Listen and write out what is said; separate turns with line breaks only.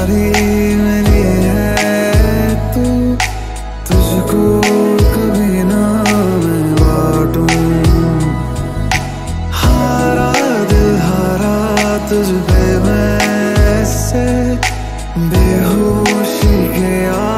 भी मिली है तू, तुझको कभी ना मैं बांटूं। हारा दिल हारा तुझ पे मैं, से बेहोशी के